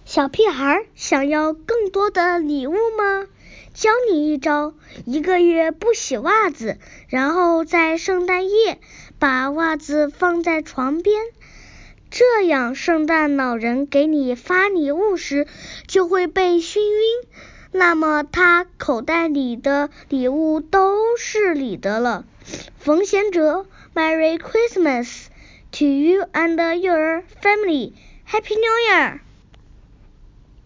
小屁孩想要更多的礼物吗？教你一招，1个月不洗袜子，然后在圣诞夜把袜子放在床边，这样圣诞老人给你发礼物时就会被熏晕，那么他口袋里的礼物都是你的了。冯贤哲 Merry Christmas to you and your family. Happy New Year!